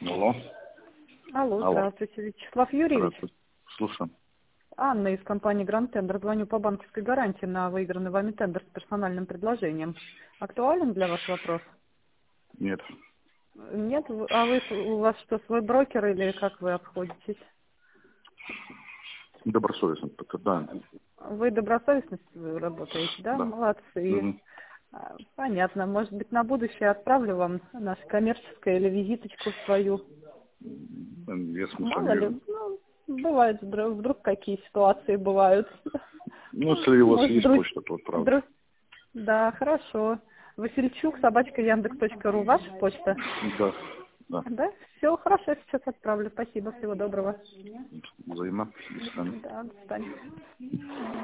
Алло. Алло, Алло. здравствуйте. Вячеслав Юрьевич. Здравствуйте. Слушаю. Анна из компании Гранд Тендер. Звоню по банковской гарантии на выигранный вами тендер с персональным предложением. Актуален для вас вопрос? Нет. Нет? А вы, у вас что, свой брокер или как вы обходитесь? Добросовестно. Да. Вы добросовестно работаете, да? Да. Молодцы. Угу. Понятно. Может быть, на будущее отправлю вам наше коммерческое или визиточку свою. Я смысла не Мало ли, вижу. бывает, вдруг какие ситуации бывают. Ну, если у вас Может, есть почта, то отправьте. Да, хорошо. Васильчук, @яндекс.ру. Ваша почта? Да. Да. Да? Все, хорошо, сейчас отправлю. Спасибо, всего доброго. Взаимно. До свидания. Да, до свидания.